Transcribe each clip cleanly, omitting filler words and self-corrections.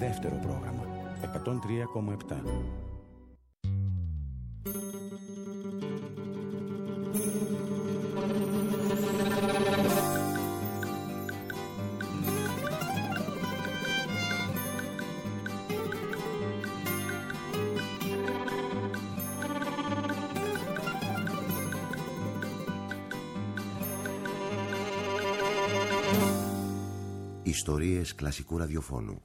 δεύτερο πρόγραμμα 103,7. Ιστορίες κλασικού ραδιοφώνου.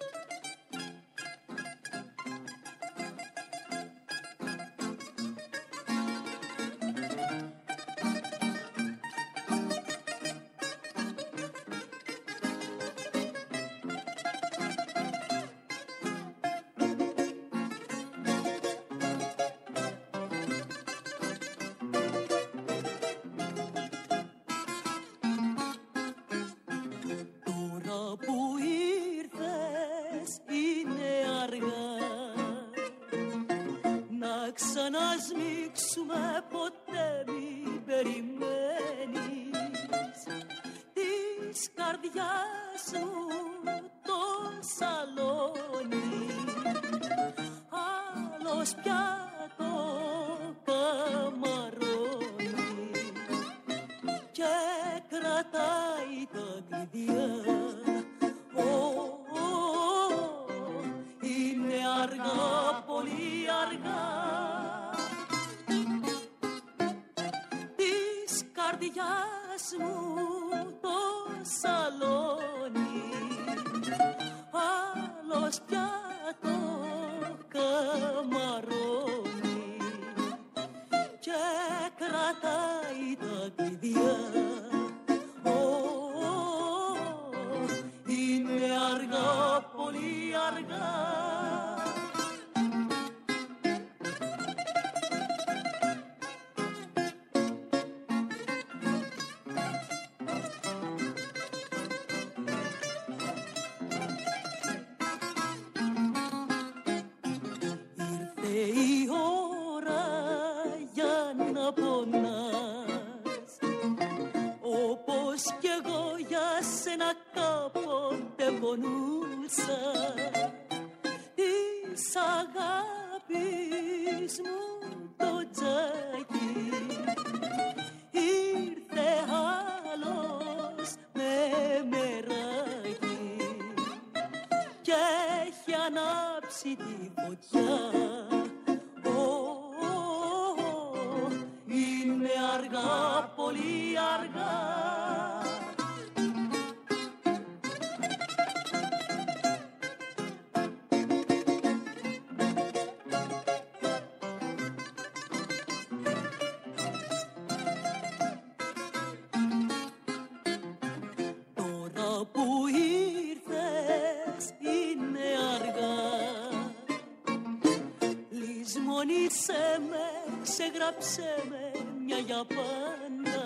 Ξεγράψε με μια για πάντα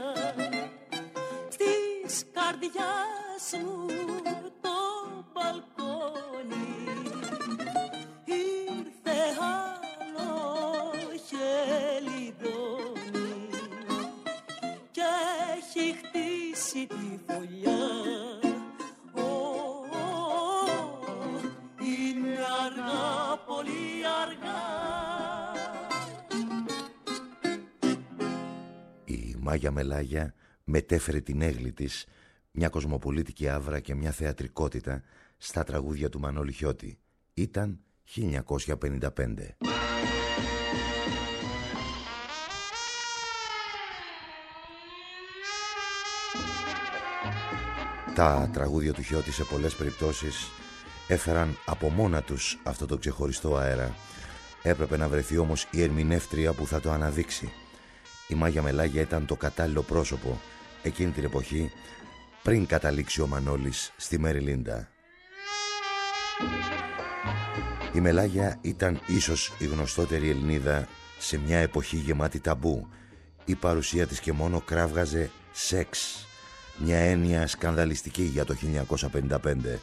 στις καρδιάς μου το μπαλκόνι. Ήρθε άλλο χελιδόνι και έχει χτίσει τη φωλιά. Είναι αργά, πολύ αργά. Μάγια Μελάγια μετέφερε την έγλη της, μια κοσμοπολίτικη άβρα και μια θεατρικότητα στα τραγούδια του Μανώλη Χιώτη. Ήταν 1955. Τα τραγούδια του Χιώτη σε πολλές περιπτώσεις έφεραν από μόνα τους αυτό το ξεχωριστό αέρα. Έπρεπε να βρεθεί όμως η ερμηνεύτρια που θα το αναδείξει. Η Μάγια Μελάγια ήταν το κατάλληλο πρόσωπο εκείνη την εποχή, πριν καταλήξει ο Μανώλης στη Μέρι Λίντα. Η Μελάγια ήταν ίσως η γνωστότερη Ελληνίδα σε μια εποχή γεμάτη ταμπού. Η παρουσία της και μόνο κράβγαζε σεξ, μια έννοια σκανδαλιστική για το 1955.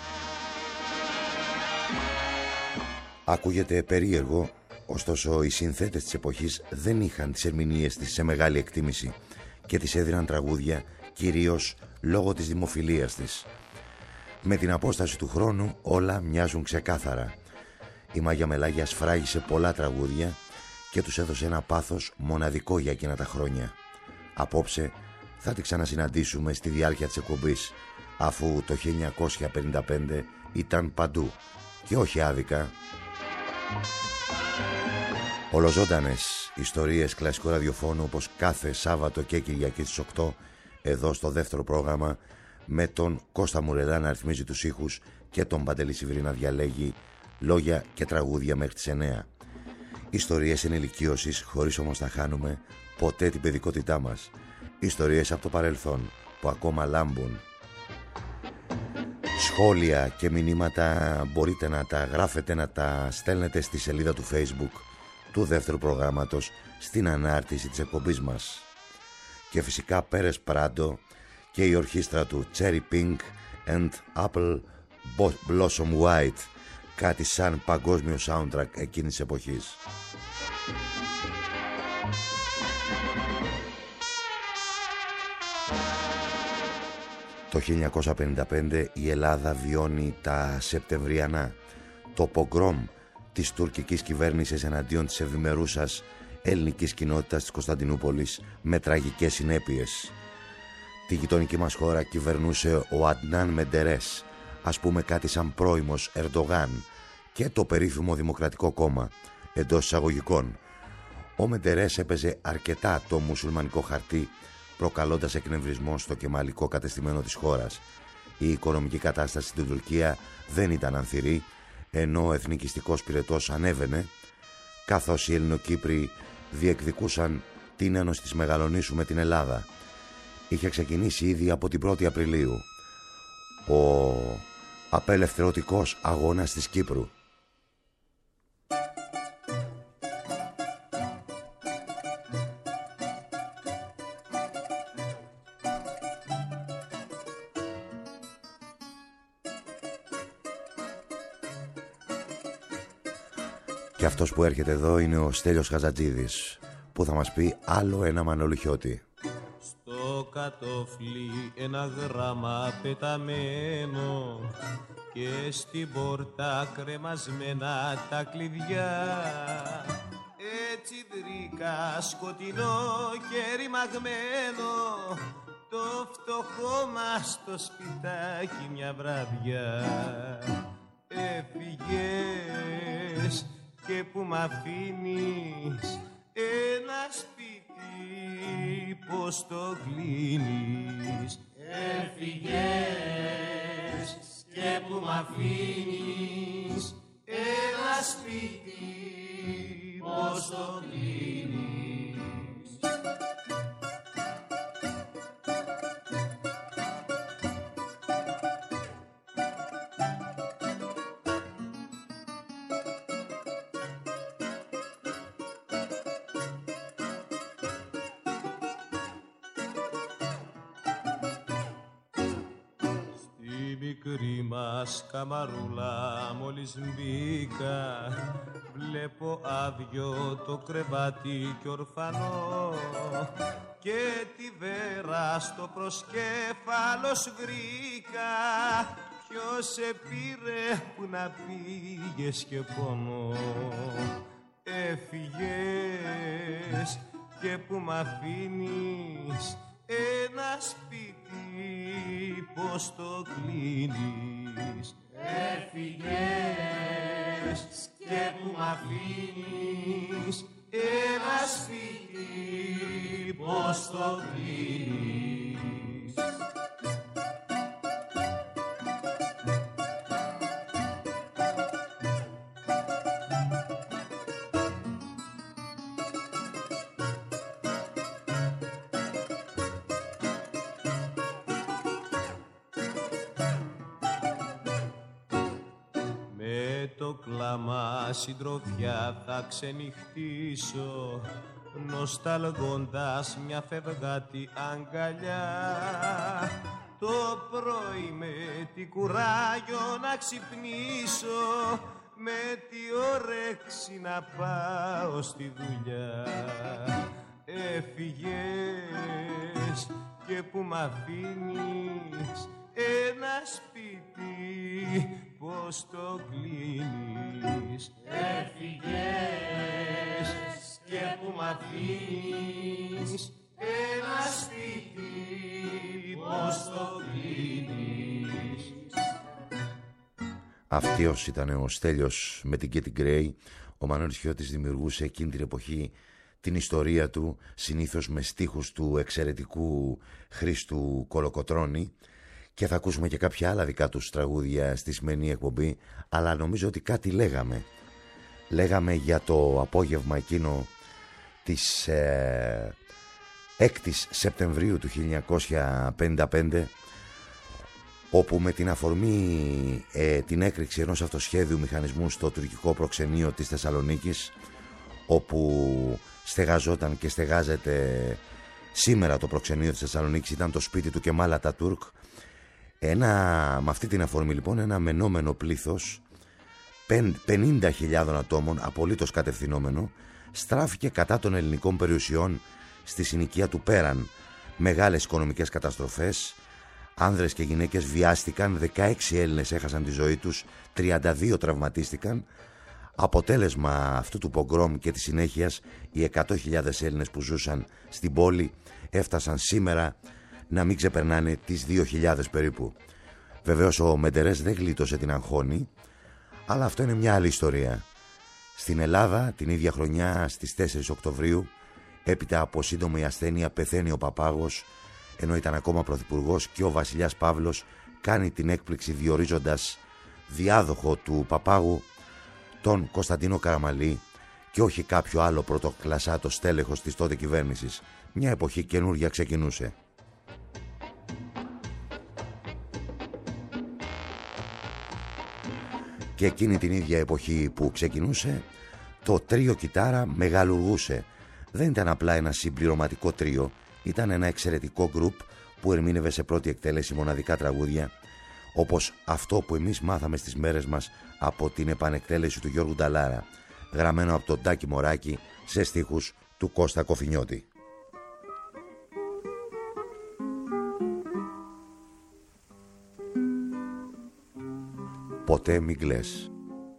Ακούγεται περίεργο, ωστόσο οι συνθέτες της εποχής δεν είχαν τις ερμηνείες της σε μεγάλη εκτίμηση και της έδιναν τραγούδια κυρίως λόγω της δημοφιλίας της. Με την απόσταση του χρόνου όλα μοιάζουν ξεκάθαρα. Η Μάγια Μελάγια σφράγισε πολλά τραγούδια και τους έδωσε ένα πάθος μοναδικό για εκείνα τα χρόνια. Απόψε θα τη ξανασυναντήσουμε στη διάρκεια της εκπομπής, αφού το 1955 ήταν παντού και όχι άδικα. Ολοζώντανες ιστορίες κλασικού ραδιοφώνου, όπως κάθε Σάββατο και Κυριακή στις 8, εδώ στο δεύτερο πρόγραμμα, με τον Κώστα Μουρελά να ρυθμίζει τους ήχους και τον Παντελή Σιβρή να διαλέγει λόγια και τραγούδια μέχρι τις 9. Ιστορίες ενηλικίωσης, χωρίς όμως να χάνουμε ποτέ την παιδικότητά μας. Ιστορίες από το παρελθόν που ακόμα λάμπουν. Σχόλια και μηνύματα μπορείτε να τα γράφετε, να τα στέλνετε στη σελίδα του Facebook του δεύτερου προγράμματος, στην ανάρτηση της εκπομπής μας. Και φυσικά Πέρες Πράντο και η ορχήστρα του Cherry Pink and Apple Blossom White, κάτι σαν παγκόσμιο soundtrack εκείνης της εποχής. Το 1955 η Ελλάδα βιώνει τα Σεπτεμβριανά, το πογκρόμ της τουρκικής κυβέρνησης εναντίον της ευημερούσας ελληνικής κοινότητας της Κωνσταντινούπολης, με τραγικές συνέπειες. Τη γειτονική μας χώρα κυβερνούσε ο Αντνάν Μεντερές, ας πούμε κάτι σαν πρώιμος Ερντογάν, και το περίφημο Δημοκρατικό Κόμμα, εντός εισαγωγικών. Ο Μεντερές έπαιζε αρκετά το μουσουλμανικό χαρτί, προκαλώντας εκνευρισμό στο κεμαλικό κατεστημένο της χώρας. Η οικονομική κατάσταση στην Τουρκία δεν ήταν ανθυρή, ενώ ο εθνικιστικός πυρετός ανέβαινε, καθώς οι Ελληνοκύπροι διεκδικούσαν την ένωση της Μεγαλονήσου με την Ελλάδα. Είχε ξεκινήσει ήδη από την 1η Απριλίου ο απελευθερωτικός αγώνας της Κύπρου. Και αυτός που έρχεται εδώ είναι ο Στέλιος Χαζατζίδης, που θα μας πει άλλο ένα Μανολιχιώτη. Στο κατόφλι ένα γράμμα πεταμένο και στην πόρτα κρεμασμένα τα κλειδιά. Έτσι βρήκα σκοτεινό και ρημαγμένο το φτωχό μας το σπιτάκι μια βραδιά. Έφυγες και που μ' αφήνεις ένα σπίτι, πως το κλείνεις. Έφυγες και που μ' αφήνεις ένα σπίτι, πως το κλείνεις. Μικρή μας καμαρούλα μόλις μπήκα, βλέπω άδειο το κρεβάτι κι ορφανό και τη βέρα στο προσκέφαλο βρήκα. Ποιος σε πήρε που να πήγες και πόνο. Έφυγες και που μ' αφήνεις ένα σπίτι, πως το κλείνεις. Έφυγες και που μ' αφήνεις ένα σπίτι, πως το κλείνεις. Το κλάμα συντροφιά θα ξενυχτήσω, νοσταλγώντας μια φευγάτη αγκαλιά. Το πρωί με τι κουράγιο να ξυπνήσω, με τι όρεξη να πάω στη δουλειά. Έφυγες και που μ' αφήνεις ένα σπίτι, πως το κλείνεις. Έφυγες και που μ' αφήνεις ένα σπίτι, πως το κλείνεις. Αυτός ήταν ο Στέλιος με την Κέτι Γκρέι. Ο Μανώλης Χιώτης δημιουργούσε εκείνη την εποχή την ιστορία του, συνήθως με στίχους του εξαιρετικού Χρήστου Κολοκοτρώνη, και θα ακούσουμε και κάποια άλλα δικά τους τραγούδια στη σημερινή εκπομπή, αλλά νομίζω ότι κάτι λέγαμε για το απόγευμα εκείνο της 6ης Σεπτεμβρίου του 1955, όπου με την αφορμή την έκρηξη ενός αυτοσχέδιου μηχανισμού στο τουρκικό προξενείο της Θεσσαλονίκης, όπου στεγαζόταν και στεγάζεται σήμερα το προξενείο της Θεσσαλονίκης, ήταν το σπίτι του Κεμάλ Ατατούρκ. Με αυτή την αφορμή λοιπόν ένα μενόμενο πλήθος 50.000 ατόμων, απολύτως κατευθυνόμενο, στράφηκε κατά των ελληνικών περιουσιών στη συνοικία του Πέραν. Μεγάλες οικονομικές καταστροφές, άνδρες και γυναίκες βιάστηκαν, 16 Έλληνες έχασαν τη ζωή τους, 32 τραυματίστηκαν. Αποτέλεσμα αυτού του πογκρόμ και της συνέχειας, οι 100.000 Έλληνες που ζούσαν στην πόλη έφτασαν σήμερα να μην ξεπερνάνε τις 2.000 περίπου. Βεβαίως ο Μεντερές δεν γλίτωσε την αγχώνη, αλλά αυτό είναι μια άλλη ιστορία. Στην Ελλάδα την ίδια χρονιά, στις 4 Οκτωβρίου, έπειτα από σύντομη ασθένεια, πεθαίνει ο Παπάγος, ενώ ήταν ακόμα πρωθυπουργός, και ο βασιλιάς Παύλος κάνει την έκπληξη διορίζοντας διάδοχο του Παπάγου τον Κωνσταντίνο Καραμαλή και όχι κάποιο άλλο πρωτοκλασσάτο στέλεχος της τότε κυβέρνησης. Μια εποχή καινούρια ξεκινούσε. Και εκείνη την ίδια εποχή που ξεκινούσε, το τρίο κιτάρα μεγαλουργούσε. Δεν ήταν απλά ένα συμπληρωματικό τρίο, ήταν ένα εξαιρετικό γκρουπ που ερμήνευε σε πρώτη εκτέλεση μοναδικά τραγούδια, όπως αυτό που εμείς μάθαμε στις μέρες μας από την επανεκτέλεση του Γιώργου Νταλάρα, γραμμένο από τον Τάκη Μωράκη σε στίχους του Κώστα Κοφινιώτη. Ποτέ μη κλαις.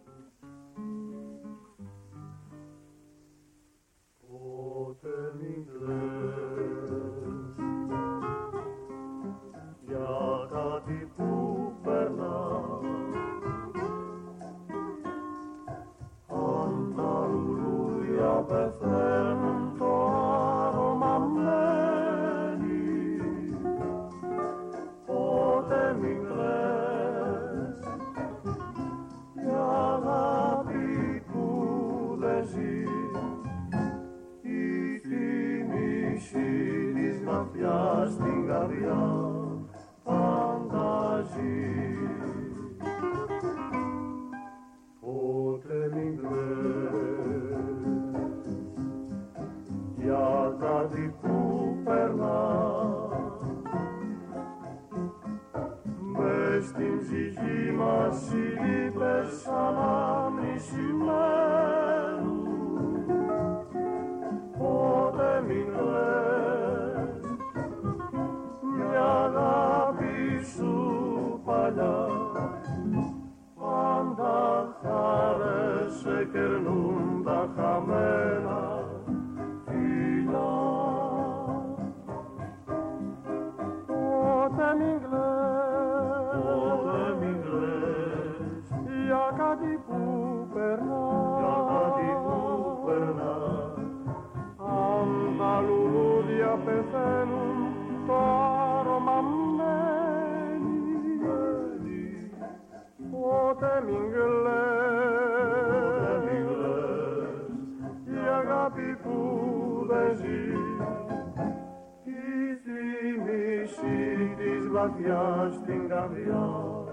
Στην καρδιά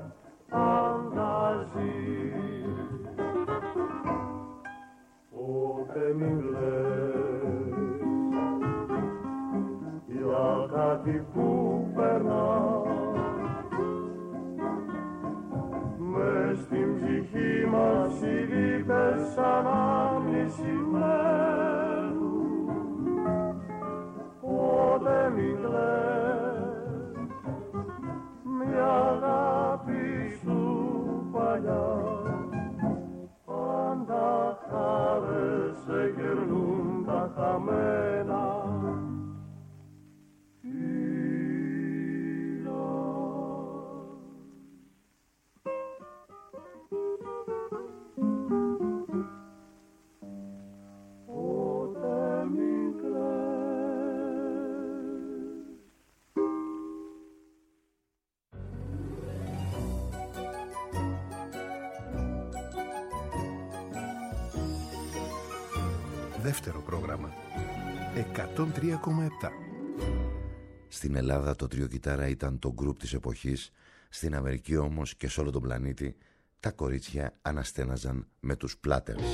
φανταζεί. Ποτέ μην κλαις για κάτι που περνά, μες στην ψυχή μας οι λύπες αναμνησιμένου. Ποτέ μην κλαις μια αγάπη σου παλιά. δεύτερο πρόγραμμα. 103,7. Στην Ελλάδα το τρίο κιτάρα ήταν το γκρουπ της εποχής. Στην Αμερική όμως και σε όλο τον πλανήτη τα κορίτσια αναστέναζαν με τους Platters.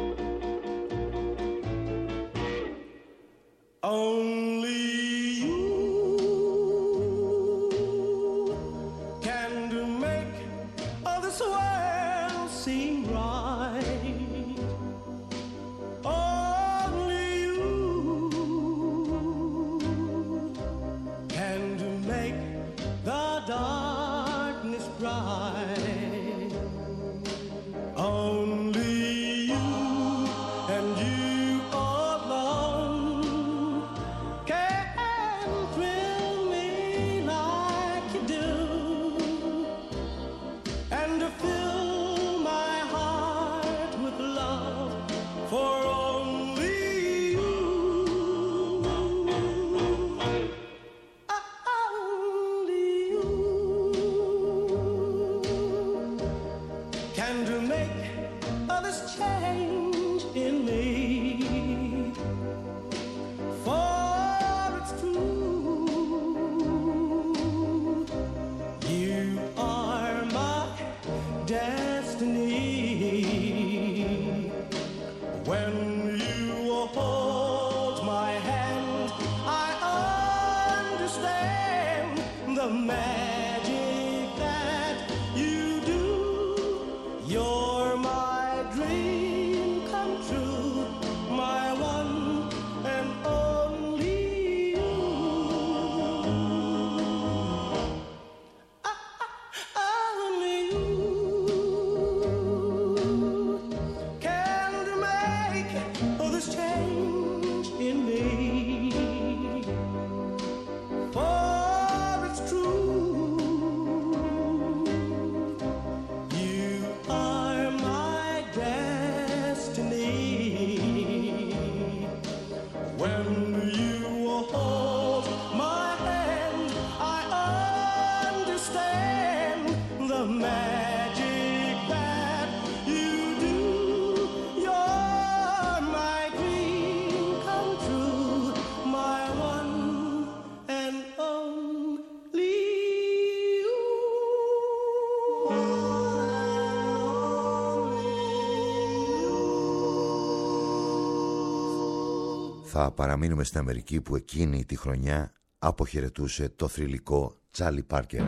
Θα παραμείνουμε στην Αμερική που εκείνη τη χρονιά αποχαιρετούσε το θρυλικό Τσάρλι Πάρκερ.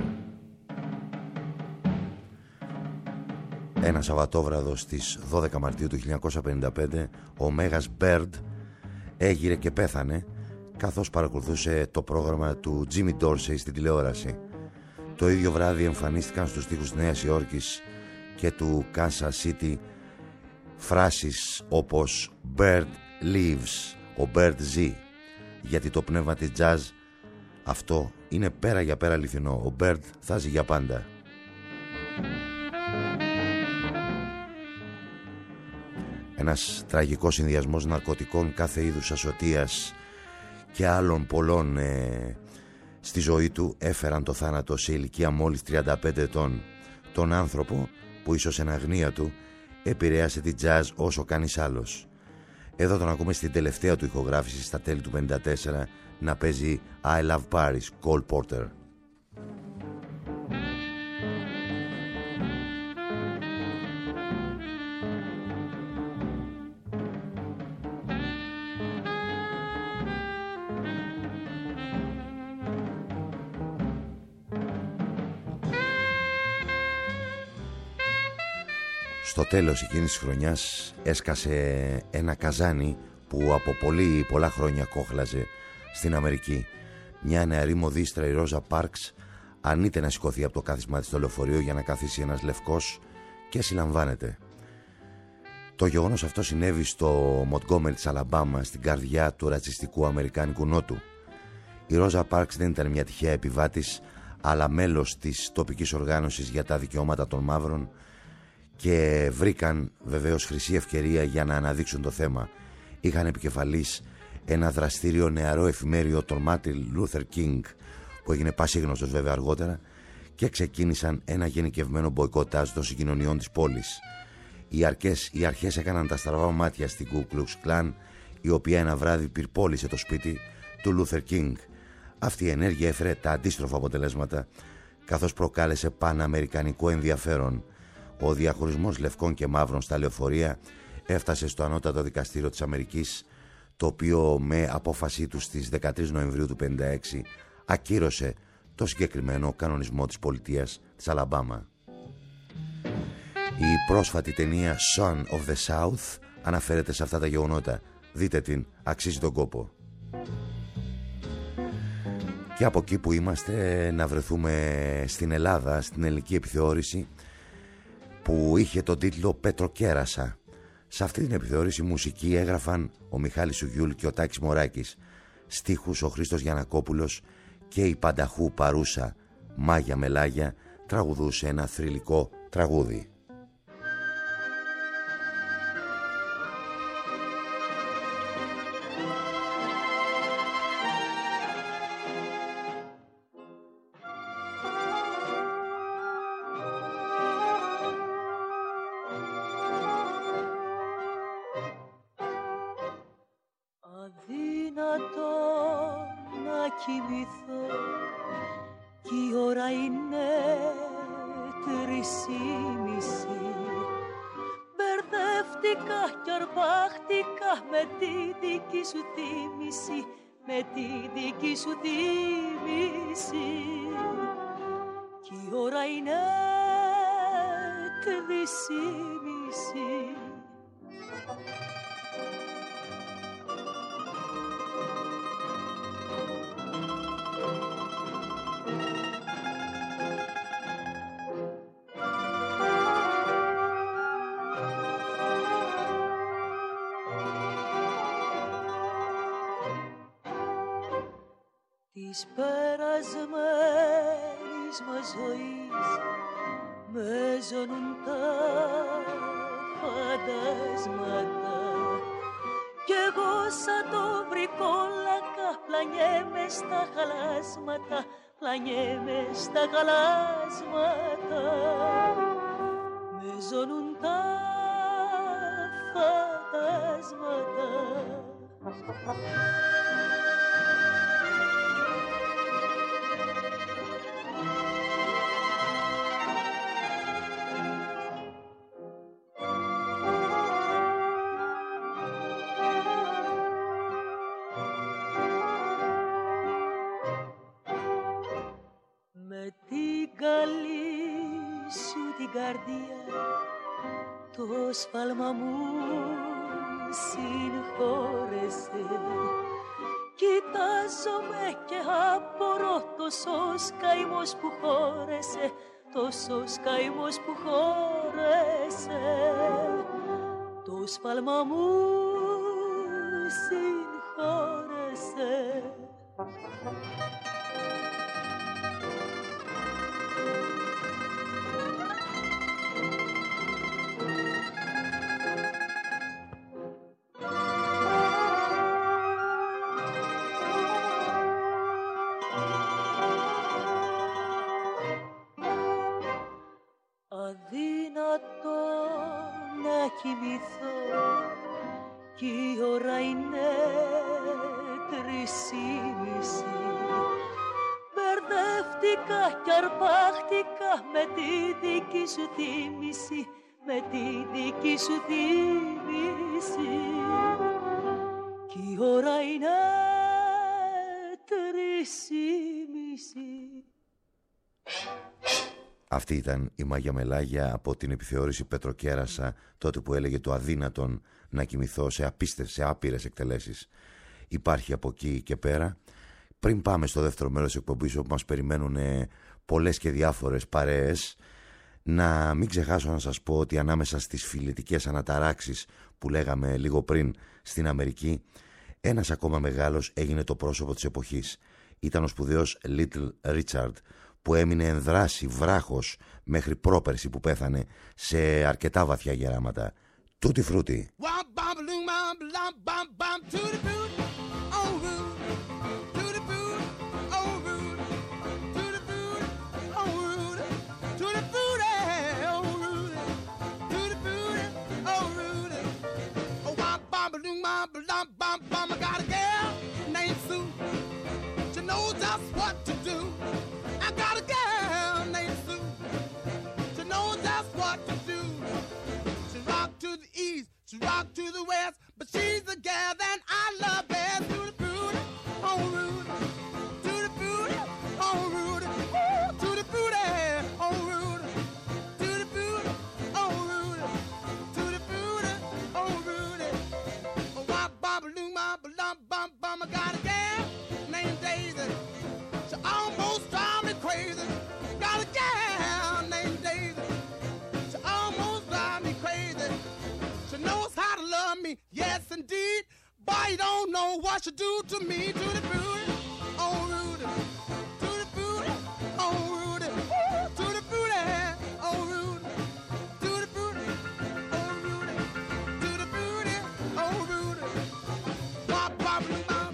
Ένα Σαββατόβραδο στις 12 Μαρτίου του 1955 ο Μέγας Μπέρντ έγειρε και πέθανε καθώς παρακολουθούσε το πρόγραμμα του Τζίμι Ντόρσεϊ στην τηλεόραση. Το ίδιο βράδυ εμφανίστηκαν στους τοίχους της Νέας Υόρκης και του Kansas City φράσεις όπως «Bird lives», ο Bird ζει, γιατί το πνεύμα της jazz αυτό είναι πέρα για πέρα αληθινό. Ο Bird θα ζει για πάντα. Ένας τραγικός συνδυασμός ναρκωτικών κάθε είδους ασωτείας και άλλων πολλών στη ζωή του έφεραν το θάνατο σε ηλικία μόλις 35 ετών. Τον άνθρωπο που ίσως εν αγνία του επηρέασε τη jazz όσο κανείς άλλος. Εδώ τον ακούμε στην τελευταία του ηχογράφηση στα τέλη του 1954 να παίζει I Love Paris, Cole Porter. Στο τέλος εκείνης της χρονιάς έσκασε ένα καζάνι που από πολλά χρόνια κόχλαζε στην Αμερική. Μια νεαρή μοδίστρα, η Ρόζα Πάρξ, αρνείται να σηκωθεί από το κάθισμά της στο λεωφορείο για να καθίσει ένας λευκός και συλλαμβάνεται. Το γεγονός αυτό συνέβη στο Μοντγκόμερι της Αλαμπάμα, στην καρδιά του ρατσιστικού αμερικάνικου νότου. Η Ρόζα Πάρξ δεν ήταν μια τυχαία επιβάτης, αλλά μέλος της τοπικής οργάνωσης για τα δικαιώματα των μαύρων, και βρήκαν βεβαίως χρυσή ευκαιρία για να αναδείξουν το θέμα. Είχαν επικεφαλής ένα δραστήριο νεαρό εφημέριο, τον Μάρτιν Λούθερ Κίνγκ, που έγινε πασίγνωστος βέβαια αργότερα, και ξεκίνησαν ένα γενικευμένο μποϊκοτάζ των συγκοινωνιών της πόλης. Οι αρχές έκαναν τα στραβά μάτια στην Ku Klux Klan, η οποία ένα βράδυ πυρπόλησε το σπίτι του Λούθερ Κίνγκ. Αυτή η ενέργεια έφερε τα αντίστροφα αποτελέσματα, καθώς προκάλεσε παναμερικανικό ενδιαφέρον. Ο διαχωρισμός λευκών και μαύρων στα λεωφορεία έφτασε στο ανώτατο δικαστήριο της Αμερικής, το οποίο με απόφασή του στις 13 Νοεμβρίου του 1956 ακύρωσε το συγκεκριμένο κανονισμό της πολιτείας της Αλαμπάμα. Η πρόσφατη ταινία Son of the South αναφέρεται σε αυτά τα γεγονότα. Δείτε την, αξίζει τον κόπο. Και από εκεί που είμαστε να βρεθούμε στην Ελλάδα, στην ελληνική επιθεώρηση που είχε τον τίτλο Πετροκέρασα. Σε αυτή την επιθεώρηση μουσική έγραφαν ο Μιχάλης Σουγιούλ και ο Τάκης Μωράκης, στίχους ο Χρήστος Γιαννακόπουλος και η πανταχού παρούσα Μάγια Μελάγια τραγουδούσε ένα θρυλικό τραγούδι. Με τη δική σου θύμηση κι η ώρα είναι 3:30. Της περασμένης μας ζωής με ζωνούν τα φαντάσματα κι εγώ σαν το βρικόλακα πλανιέμαι στα χαλάσματα, πλανιέμαι στα χαλάσματα. Με ζωνούν τα φαντάσματα. Καρδία, το σφάλμα μου συγχώρεσε. Κοιτάζομαι και απορώ τόσος καημός που χώρεσε, τόσος καημός που χώρεσε. Το σφάλμα μου συγχώρεσε. Αδύνατο να κοιμηθώ κι η ώρα είναι 3:30. Μπερδεύτηκα κι αρπάχτηκα με τη δική σου θύμηση, με τη δική σου θύμηση κι η ώρα είναι 3:30. Αυτή ήταν η Μάγια Μελάγια από την επιθεώρηση Πετροκέρασα, τότε που έλεγε το αδύνατον να κοιμηθώ, σε άπειρες εκτελέσεις. Υπάρχει από εκεί και πέρα. Πριν πάμε στο δεύτερο μέρος της εκπομπής, όπου μας περιμένουν πολλές και διάφορες παρέες, να μην ξεχάσω να σας πω ότι ανάμεσα στις φιλετικές αναταράξεις που λέγαμε λίγο πριν στην Αμερική, ένας ακόμα μεγάλος έγινε το πρόσωπο της εποχής. Ήταν ο σπουδαίος Little Richard, που έμεινε εν δράση βράχος μέχρι πρόπερση που πέθανε σε αρκετά βαθιά γεράματα. Τούτη φρούτη. Bum the west, but she's the gal that I love best. Tutti frutti, oh Rudy, tutti frutti, oh Rudy, tutti frutti, oh Rudy, tutti frutti, oh Rudy, tutti frutti, oh Rudy. Oh, wop, bop, loom, bop, lump, bum, bum. I got a gal named Daisy. She almost drives me crazy. Got a gal named Daisy. She almost drives me crazy. She knows how to love me, yes indeed. Boy, you don't know what she do to me. Tutti frutti, oh Rudy. Tutti frutti, oh Rudy. Tutti frutti, oh Rudy. Tutti frutti, oh Rudy. Tutti frutti, oh Rudy. Wop, wop, loom, bop.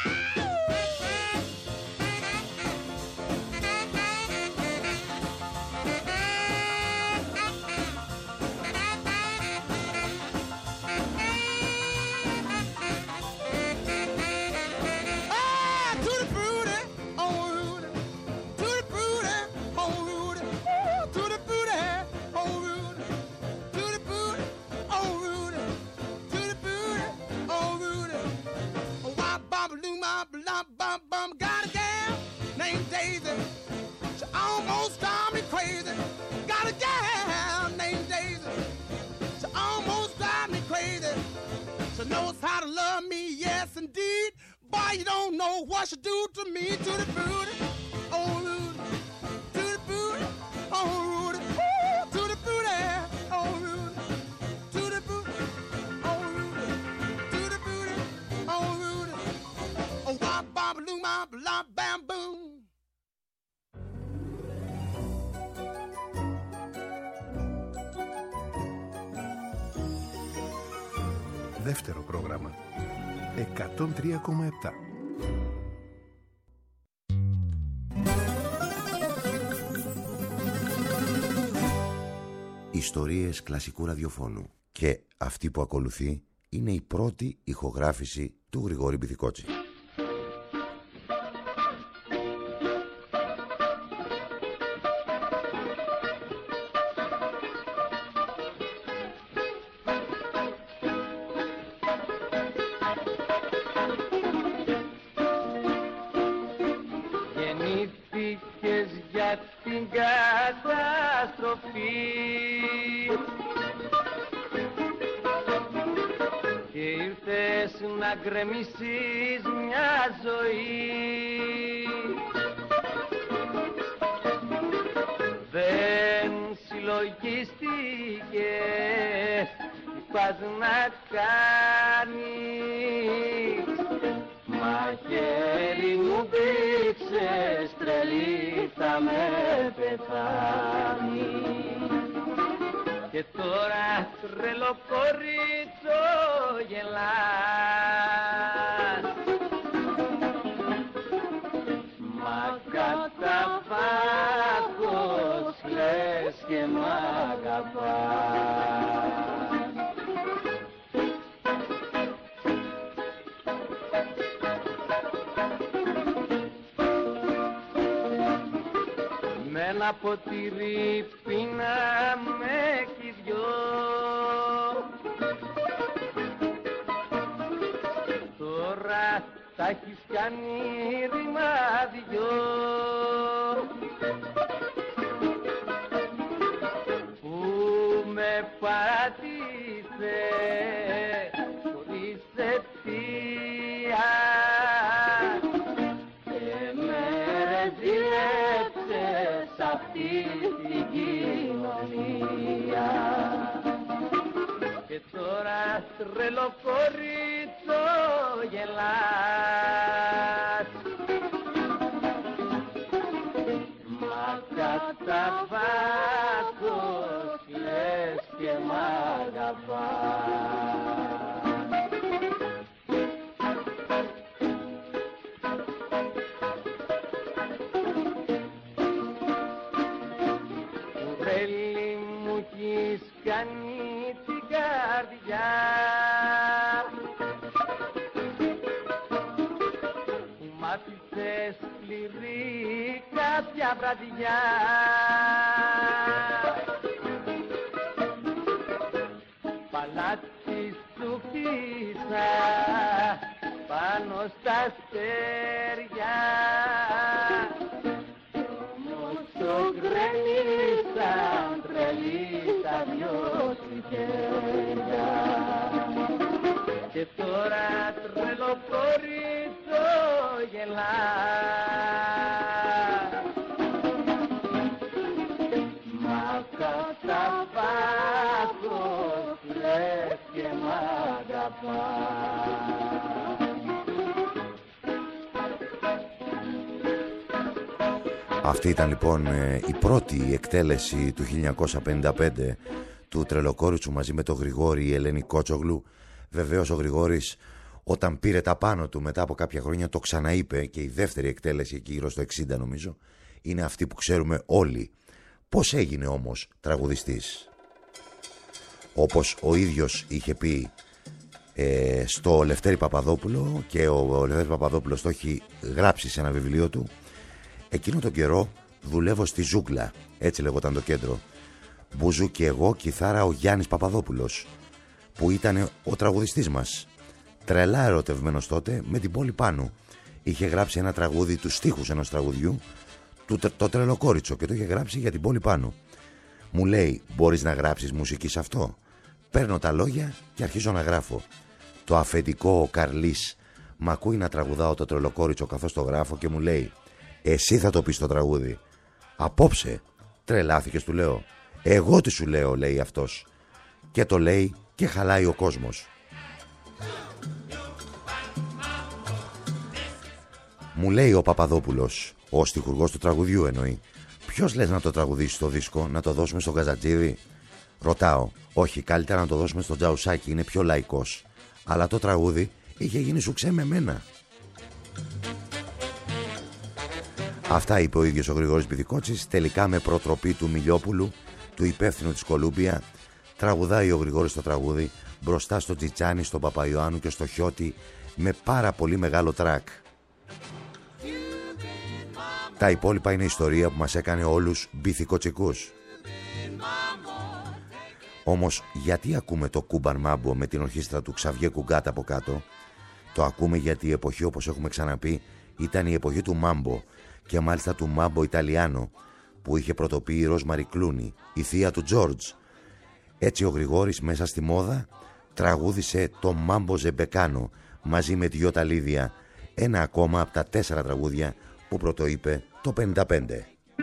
Got a gal named Daisy. She almost drives me crazy. Got a gal named Daisy. She almost drives me crazy. She knows how to love me, yes indeed. Boy, you don't know what she do to me. Tutti frutti, oh Rudy. Tutti frutti, oh Rudy. Tutti frutti, oh Rudy. Tutti frutti, oh Rudy. Tutti frutti, oh Rudy. Oh, wop, bop, loom, bop, lop, bam, boom. Δεύτερο πρόγραμμα 103,7. Ιστορίες κλασικού ραδιοφώνου. Και αυτή που ακολουθεί είναι η πρώτη ηχογράφηση του Γρηγόρη Μπιθικότσι. Γεννήθηκες για την καταστροφή και ήρθες να γκρεμίσεις μια ζωή. Δεν συλλογίστηκες τι πας να κάνεις. Μαχαίρι μου δείξες τρελή θα με πεθάνεις. Και τώρα τρελό κορίτσο γελάς. Μα κατά βάθος λες και μ' αγαπάς. Ένα ποτήρι πίναμε κι δυο. Τώρα τα έχεις κάνει ρημάδιό. Που με παρατήσες χωρίς αιτία και με ρεζιλέψες αυτή την κοινωνία. Και τώρα τρελό κορίτσο γελάς. Μα κατά βάθος λες και μ' αγαπάς. Κουρέλι μου έχεις κάνει την καρδιά. Μου μ' άφησες σκληρή κάποια βραδιά. Παλάτι σου στα αστέρια. Όμως το γκρεμίσαν τρελή τα δυο χέρια. Και τώρα τρελό κορίτσο γελά. Μα κατά πάθος λες και μ' αγαπά. Αυτή ήταν λοιπόν η πρώτη εκτέλεση του 1955 του Τρελοκόριτσου μαζί με τον Γρηγόρη Ελένη Κότσογλου. Βεβαίως ο Γρηγόρης όταν πήρε τα πάνω του μετά από κάποια χρόνια το ξαναείπε και η δεύτερη εκτέλεση εκεί γύρω στο 60 νομίζω είναι αυτή που ξέρουμε όλοι. Πώς έγινε όμως τραγουδιστής? Όπως ο ίδιος είχε πει στο Λευτέρη Παπαδόπουλο και ο Λευτέρης Παπαδόπουλος το έχει γράψει σε ένα βιβλίο του. Εκείνο τον καιρό δουλεύω στη Ζούγκλα, έτσι λεγόταν το κέντρο. Μπουζούκι εγώ, κιθάρα ο Γιάννης Παπαδόπουλος, που ήταν ο τραγουδιστής μας. Τρελά ερωτευμένος τότε με την πόλη πάνω. Είχε γράψει ένα τραγούδι, τους στίχους ενός τραγουδιού, το Τρελοκόριτσο, και το είχε γράψει για την πόλη πάνω. Μου λέει, μπορείς να γράψεις μουσική σε αυτό? Παίρνω τα λόγια και αρχίζω να γράφω. Το αφεντικό ο Καρλής μ' ακούει να τραγουδάω το Τρελοκόριτσο καθώς το γράφω και μου λέει, εσύ θα το πεις το τραγούδι. Απόψε? Τρελάθηκες, του λέω. Εγώ τι σου λέω, λέει αυτός. Και το λέει και χαλάει ο κόσμος. Μου λέει ο Παπαδόπουλος, ο στιχουργός του τραγουδιού εννοεί, ποιος λες να το τραγουδήσει στο δίσκο, να το δώσουμε στον Καζατζίδη? Ρωτάω, όχι, καλύτερα να το δώσουμε στον Τζαουσάκη, είναι πιο λαϊκός. Αλλά το τραγούδι είχε γίνει σουξέ με μένα. Αυτά είπε ο ίδιος ο Γρηγόρης Πηδικότσης. Τελικά με προτροπή του Μιλιόπουλου, του υπεύθυνου της Κολούμπια, τραγουδάει ο Γρηγόρης το τραγούδι μπροστά στο Τζιτσάνι, στον Παπαϊωάννου και στο Χιώτη με πάρα πολύ μεγάλο τρακ. Τα υπόλοιπα είναι ιστορία που μας έκανε όλους μπιθικοτσικούς. Όμως γιατί ακούμε το Κούμπαν Μάμπο με την ορχήστρα του Ξαβιέ Κουγκάτα από κάτω? Το ακούμε γιατί η εποχή, όπως έχουμε ξαναπεί, ήταν η εποχή του Μάμπο, και μάλιστα του Μάμπο Ιταλιάνο, που είχε πρωτοποιεί η Ρόσμαρι Κλούνι, η θεία του Τζόρτζ. Έτσι ο Γρηγόρης μέσα στη μόδα τραγούδισε το Μάμπο Ζεμπεκάνο μαζί με τη Γιώτα Λίδια, ένα ακόμα από τα 4 τραγούδια που πρωτοείπε το 55.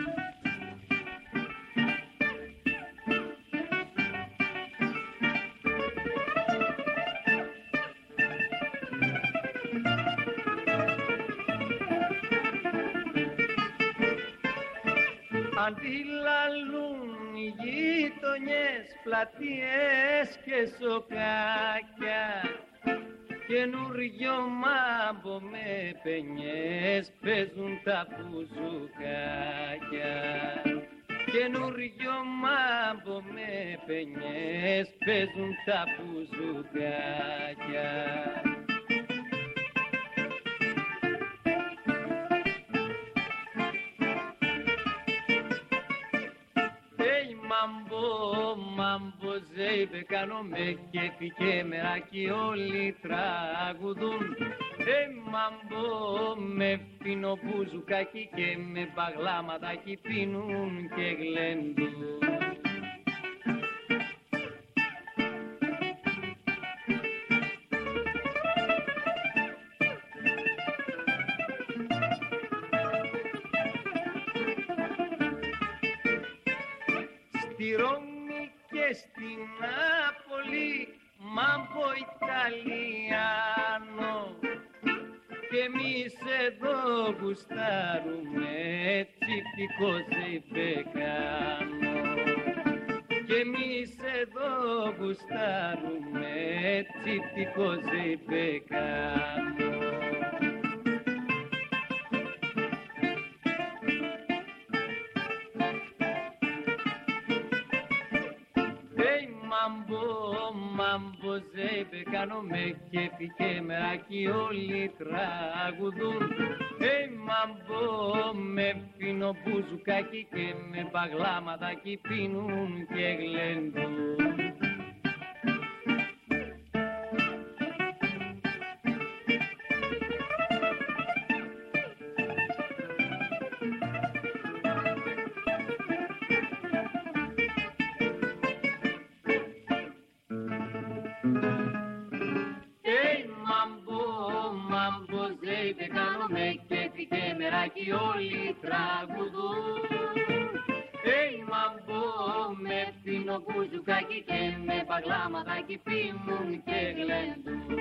Αντιλαλούν οι γείτονιες, πλατείες και σοκάκια, καινούριο μάμπο με πενιές παίζουν τα μπουζουκάκια. Καινούριο μάμπο με πενιές παίζουν τα μπουζουκάκια. Μάμπο Ζεϊμπεκάνο με κέφι και μεράκι όλοι τραγουδούν. Μάμπο με φίνο μπουζουκάκι και με παγλάματάκι πίνουν και γλέντουν. Στη Ρώμη και στην Νάπολη μάμπο Ιταλιάνο, και εμείς εδώ γουστάρουμε τσιπτικό Ζεϊμπεκάνο. Και εμείς εδώ γουστάρουμε τσιπτικό Ζεϊμπεκάνο. Μάμπο Ζεϊμπεκάνο με κέφι και μεράκι όλοι τραγουδούν. Μάμπο με φίνο μπουζουκάκι και με παγλάματάκι πίνουν και γλέντουν. κεράκι όλοι τραγουδούν. Μαμπό με φθηνό μπουζουκάκι και με παγλάματάκι πίνουν και γλέντουν.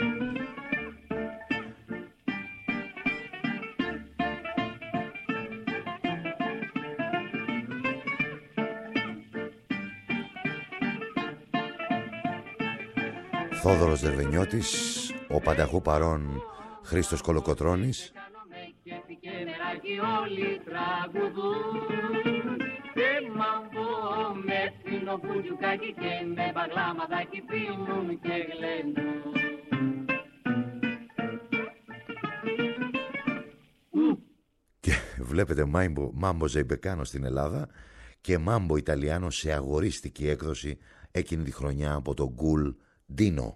Θόδωρος Δερβενιώτης, ο πανταχού παρών Χρήστος Κολοκοτρώνης. Και μεράκι όλοι τραγουδούν. Μαμπό με φθηνό μπουζουκάκι και με παγλάματάκι πίνουν και γλέντουν. Και βλέπετε Μάμπο Ζεϊμπεκάνο στην Ελλάδα και Μάμπο Ιταλιάνο σε αγορίστικη έκδοση εκείνη τη χρονιά από τον Γκουλ Ντίνο.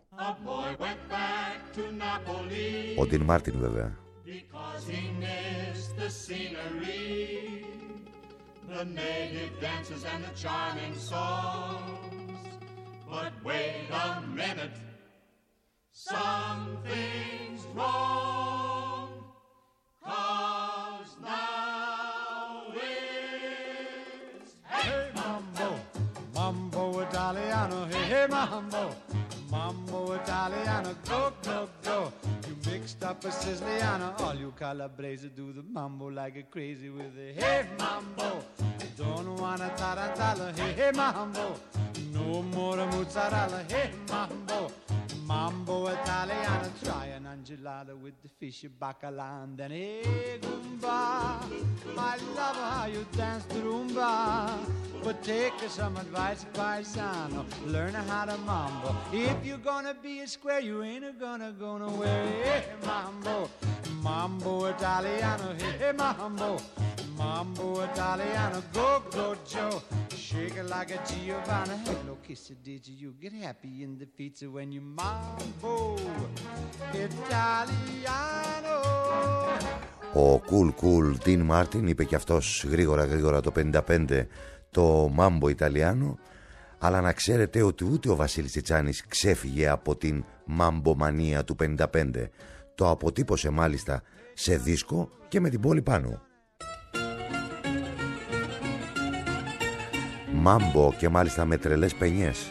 Ο Ντιν Μάρτιν βέβαια. The native dances and the charming songs. But wait a minute, something's wrong. 'Cause now it's hey mambo, mambo Italiano, hey hey mambo, mambo Italiano, go go go. You mixed up a Siciliano, all you Calabrese do the mambo like a crazy with the hey mambo. Don't wanna tarantella, hey hey mambo. No more mozzarella, hey mambo. Mambo Italiano, try an enchilada with the fishy bacala and then hey Goomba. I love how you dance the rumba, but take some advice, paisano. Learn how to mambo. If you're gonna be a square, you ain't gonna go nowhere. Hey mambo, mambo Italiano, hey mambo. Mambo Italiano, go go Joe, shake it like a Giovanna. Hello, kiss it, did you get happy in the pizza when you mambo Italiano? Ο cool Dean Martin είπε και αυτός γρήγορα το 55 το Μάμπο Ιταλιάνο. Αλλά να ξέρετε ότι ούτε ο Βασίλης Τσιτσάνης ξέφυγε από την μαμπομανία του 55. Το αποτύπωσε μάλιστα σε δίσκο και με την πόλη πάνω. Μάμπο και μάλιστα με τρελές πενιές.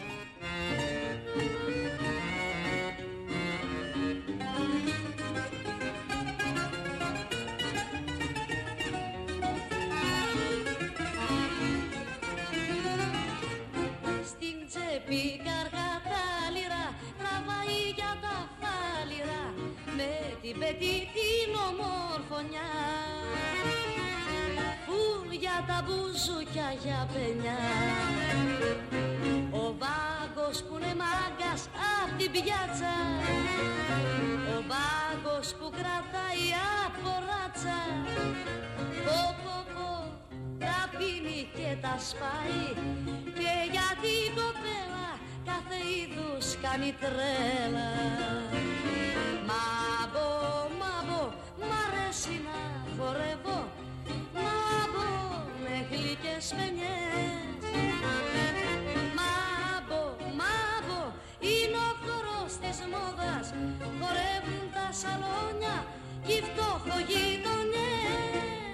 Στην τσέπη καργάτα λιρά, τραβάει για τα φάλιρα, με την πετή την ομορφωνιά. Για τα μπουζούκια για πενιά. Ο βάγκος που είναι μάγκας απ' την πιάτσα, ο βάγκος που κρατάει από ράτσα. Πω πω πω τα πίνει και τα σπάει, και για την κοπέλα κάθε είδους κάνει τρέλα. Μάμπο, μάμπο, μ' αρέσει να χορεύω, μάμπο με γλυκές πενιές. Μάμπο, μάμπο, είναι ο χορός της μόδας, χορεύουν τα σαλόνια κι οι φτωχογειτονιές.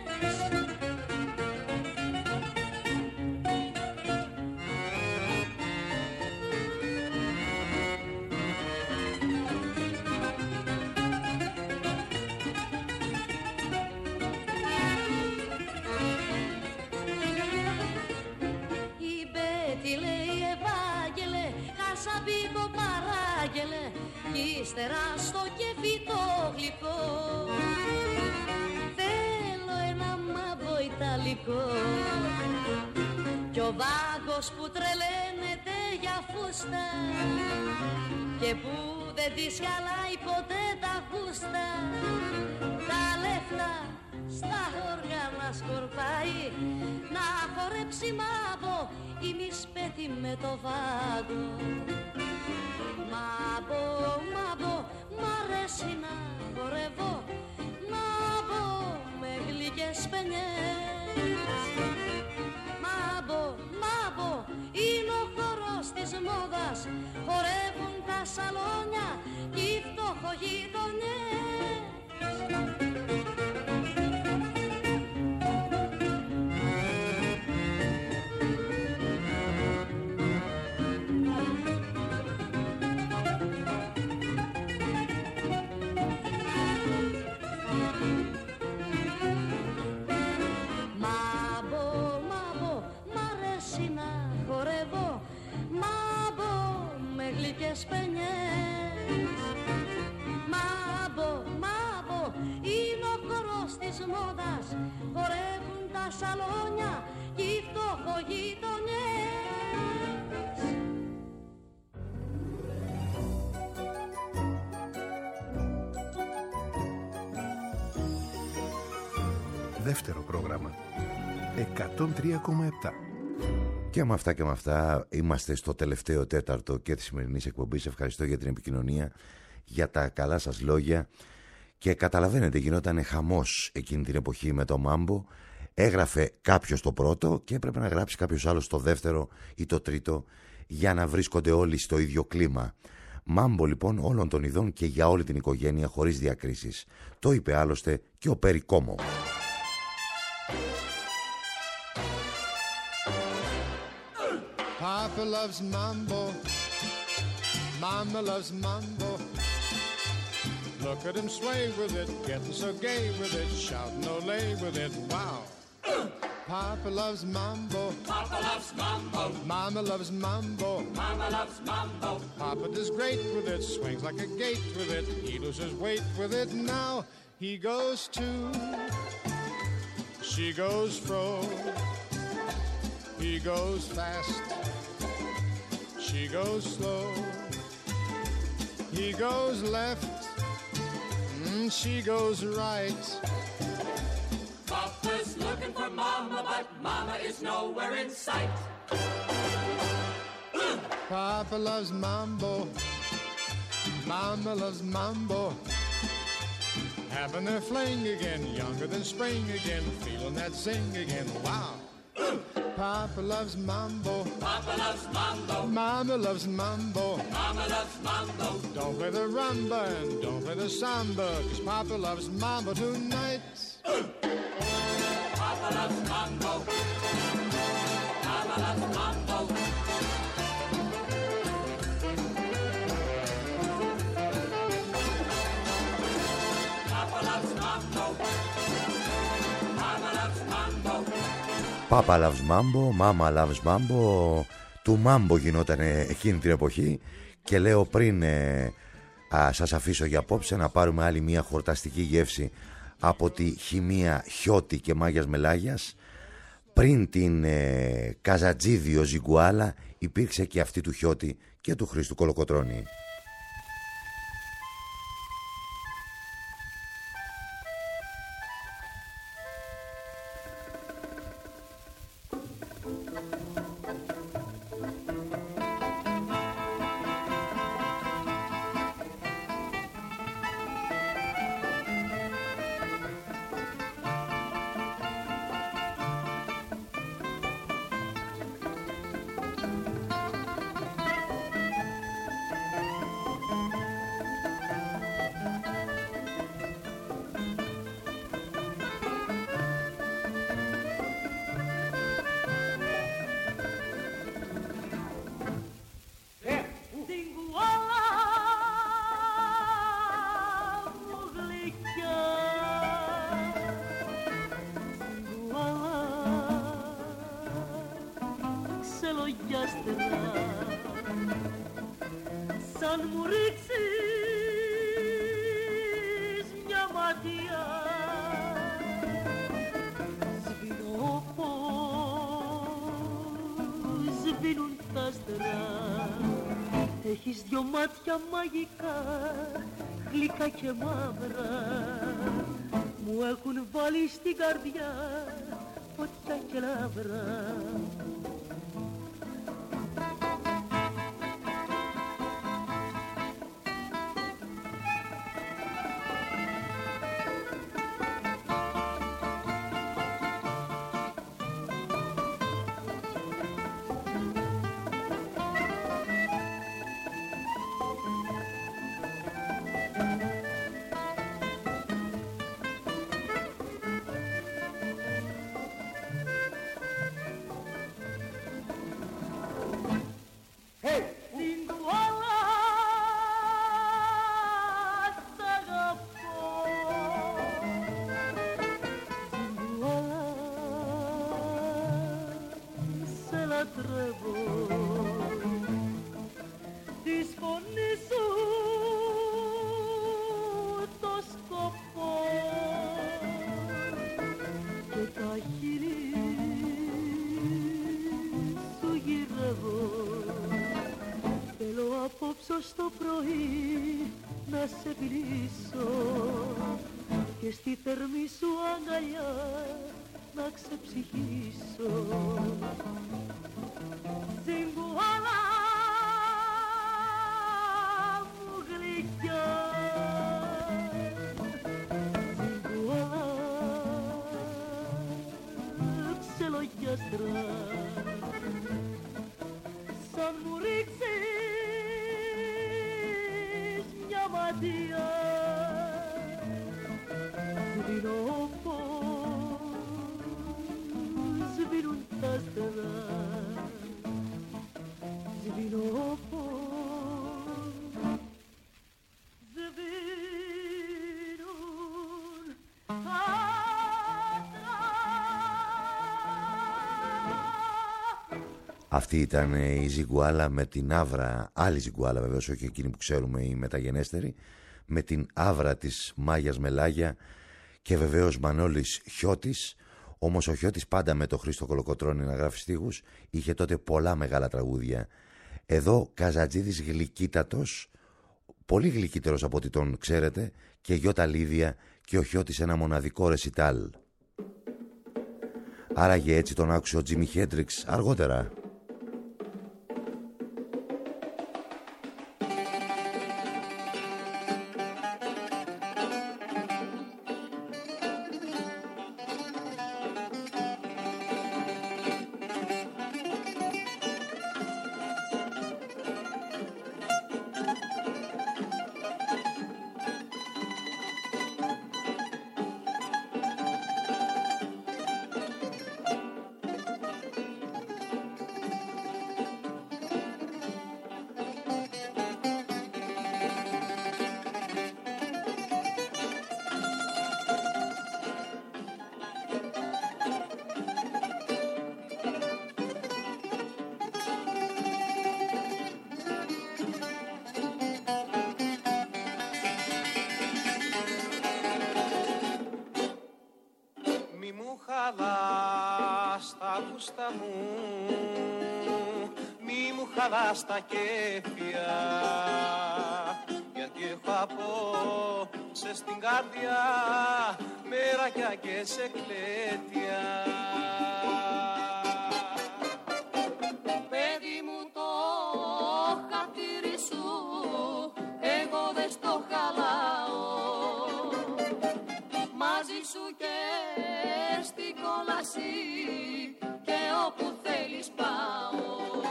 Σαβίκο παράγγελε, κι ύστερα στο κεφί το γλυκό. Θέλω ένα μαύρο ιταλικό, κι ο βάγκος που τρελαίνεται για φούστα, και που δεν της χαλάει ποτέ τα γούστα. Τα λεφτά στα όργανα σκορπάει, να χορέψει μαύρο η μισπέτη με το βάγκο. Μάμπο, μάμπο, μ' αρέσει να χορεύω, μάμπο με γλυκές πενιές. Μάμπο, μάμπο, είναι ο χορός της μόδας, χορεύουν τα σαλόνια κι οι φτωχογειτονιές. αρέσει να χορεύω μάμπο με γλυκές παινιές. Μάμπο, μάμπο, είναι ο χορός της μόδας, χορεύουν τα σαλόνια κι οι φτωχογείτονιες. Δεύτερο πρόγραμμα 103,7. Και με αυτά είμαστε στο τελευταίο τέταρτο και της σημερινής εκπομπής. Ευχαριστώ για την επικοινωνία, για τα καλά σας λόγια. Και καταλαβαίνετε, γινόταν χαμός εκείνη την εποχή με το μάμπο. Έγραφε κάποιος το πρώτο και έπρεπε να γράψει κάποιος άλλος το δεύτερο ή το τρίτο για να βρίσκονται όλοι στο ίδιο κλίμα. Μάμπο λοιπόν όλων των ειδών και για όλη την οικογένεια χωρίς διακρίσεις. Το είπε άλλωστε και ο Πέρι Κόμο. Papa loves mambo, Mama loves mambo. Look at him sway with it, getting so gay with it, shouting ole with it, wow. Papa loves mambo, Papa loves mambo. Mama loves mambo, Mama loves mambo. Papa does great with it, swings like a gate with it, he loses weight with it. Now he goes to, she goes fro, he goes fast, she goes slow, he goes left, she goes right. Papa's looking for Mama, but Mama is nowhere in sight. Papa loves mambo, Mama loves mambo. Having their fling again, younger than spring again, feeling that zing again, wow. Papa loves mambo, Papa loves mambo. Mama loves mambo, Mama loves mambo. Don't play the rumba and don't play the samba, 'cause Papa loves mambo tonight. Papa loves mambo, Mama loves mambo. Papa loves mambo, Mama loves mambo. Papa loves mambo, Mama loves mambo. Του μάμπο γινόταν εκείνη την εποχή. Και λέω πριν σας αφήσω για απόψε να πάρουμε άλλη μια χορταστική γεύση από τη χημεία Χιώτη και Μάγιας Μελάγιας. Πριν την Καζατζίδιο Ζιγκουάλα υπήρξε και αυτή του Χιώτη και του Χρήστου Κολοκοτρώνη. Σαν μου ρίξεις μια ματιά, σβήνω όπως σβήνουν τα άστερα. Έχεις δυο μάτια μαγικά, γλυκά και μαύρα, μου έχουν βάλει στην καρδιά φωτιά και λαύρα. λατρεύω, της φωνής σου το σκοπό και τα χείλη σου γυρεύω. Θέλω απόψε στο πρωί να σε φιλήσω και στη θερμή σου αγκαλιά να ξεψυχήσω. Ζιγκουάλα μου γλυκιά, Ζιγκουάλα ξελογιάστρα, σαν μου ρίξεις μια ματιά σβήνω πως σβήνουν τα άστερα, σβήνω πως σβήνουν τα άστρα. Αυτή ήταν η Ζιγκουάλα με την άβρα, άλλη Ζιγκουάλα βεβαίως, όχι εκείνη που ξέρουμε η μεταγενέστερη, με την άβρα της Μάγιας Μελάγια και βεβαίως Μανώλης Χιώτης. Όμως ο Χιώτης πάντα με το Χρήστο Κολοκοτρώνη να γράφει στίχους, είχε τότε πολλά μεγάλα τραγούδια. Εδώ Καζατζίδης γλυκύτατος, πολύ γλυκύτερος από ό,τι τον ξέρετε, και Γιώτα Λίδια και ο Χιώτης ένα μοναδικό ρεσιτάλ. Άραγε έτσι τον άκουσε ο Τζίμι Χέντριξ αργότερα. Στα κέφια, γιατί έχω απόψε στην καρδιά μεράκια και σε κλέτια. Παιδί μου το χατήρι σου εγώ δεν στο χαλάω, μαζί σου και στην κόλαση και όπου θέλεις πάω,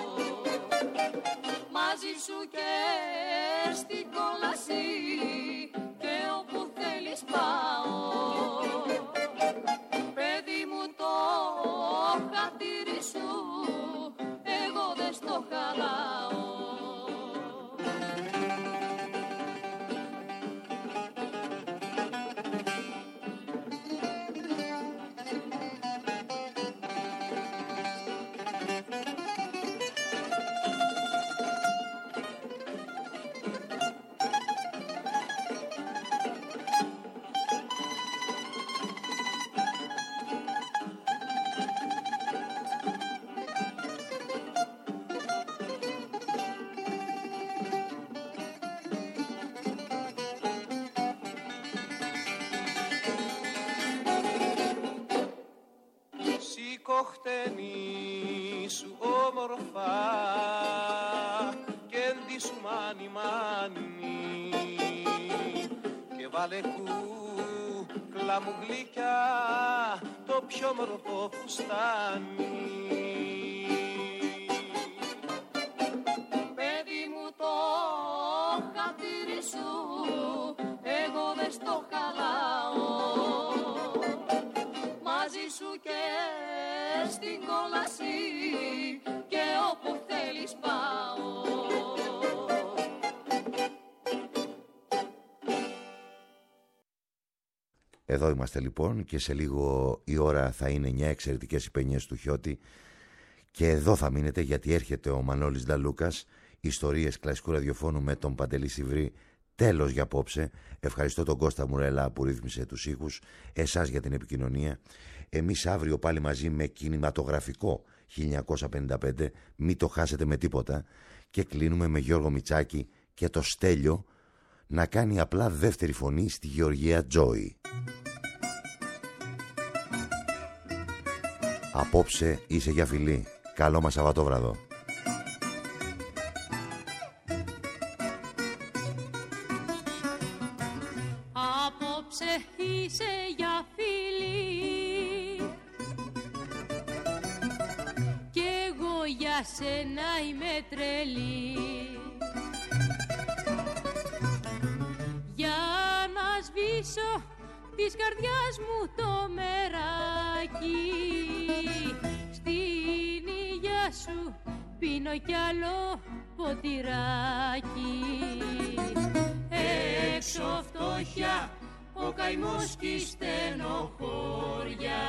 μαζί σου και στην κόλαση και όπου θέλεις πάω. Παιδί μου το χατήρι σου εγώ δεν στο χαλάω. Χτενή σου όμορφα και έντι σου μάνι μάνι και βάλε κούκλα μου γλυκιά το πιο μορφό φουστάνι. Παιδί μου το χατήρι σου εγώ δεν στο χαλάω, μαζί σου και στην κόλαση και όπου θέλεις πάω. Εδώ είμαστε λοιπόν και σε λίγο η ώρα θα είναι 9 εξαιρετικές υπενιές του Χιώτη Και εδώ θα μείνετε, γιατί έρχεται ο Μανώλης Νταλούκας, ιστορίες κλασικού ραδιοφώνου με τον Παντελή Σιβρή. Τέλος για απόψε. Ευχαριστώ τον Κώστα Μουρέλα που ρύθμισε τους ήχους, εσάς για την επικοινωνία. Εμείς αύριο πάλι μαζί με κινηματογραφικό 1955, μην το χάσετε με τίποτα. Και κλείνουμε με Γιώργο Μητσάκη και το Στέλιο να κάνει απλά δεύτερη φωνή στη Γεωργία Τζόι. Απόψε είσαι για φιλή. Καλό μας Σαββατόβραδο. Απόψε είσαι για φιλή κι εγώ για σένα είμαι τρελή. Για να σβήσω της καρδιάς μου το μεράκι, στην υγειά σου πίνω κι άλλο ποτηράκι. Έξω φτώχεια, ο καημός κι η στενοχώρια,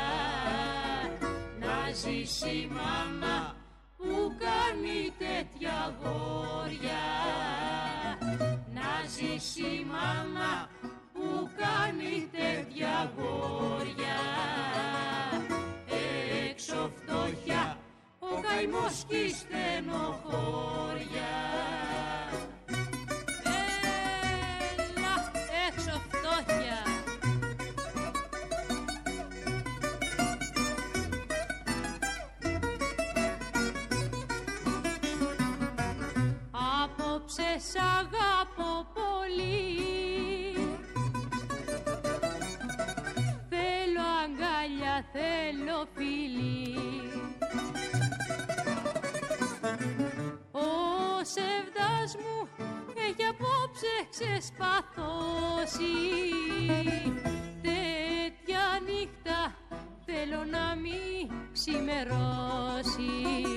να ζήσει η μάνα που κάνει τέτοια γόρια, να ζήσει η μάνα που κάνει τέτοια γόρια. Έξω φτώχεια, ο καημός κι η στενοχώρια. Έλα έξω φτώχεια. Απόψε σ' αγαπώ πολύ, θέλω αγκάλια, θέλω φιλί. Ο σεβδάς μου έχει απόψε ξεσπαθώσει, τέτοια νύχτα θέλω να μην ξημερώσει.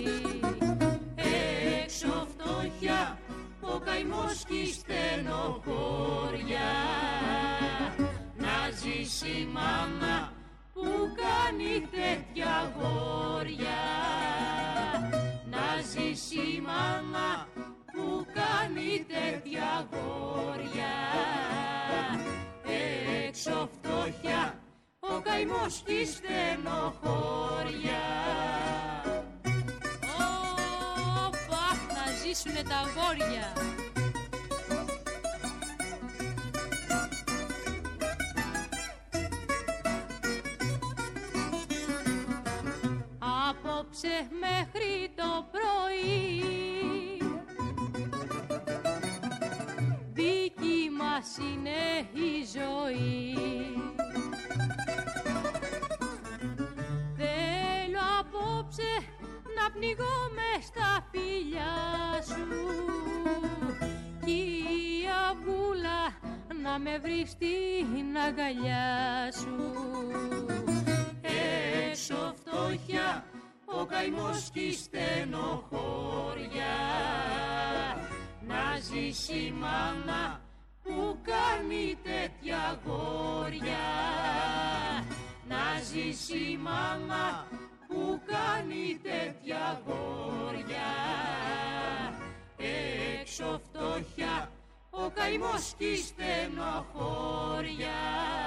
Έξω φτώχεια, ο καημός κι η στενοχώρια, να ζήσει η μάνα που κάνει τέτοια γόρια, να ζήσει η μάνα που κάνει τέτοια γόρια. Έξω φτώχεια, ο καημός κι η στενοχώρια. Όπα, να ζήσουνε τα αγόρια. Απόψε μέχρι το πρωί δική μας είναι η ζωή. Θέλω απόψε να πνιγώ μες στα φιλιά σου κι η αυγούλα να με βρει στην αγκαλιά σου. Έξω φτώχεια, ο καημός κι η στενοχώρια, να ζήσει η μάνα που κάνει τέτοια γόρια, να ζήσει η μάνα που κάνει τέτοια γόρια. Έξω φτώχεια, ο καημός κι η στενοχώρια.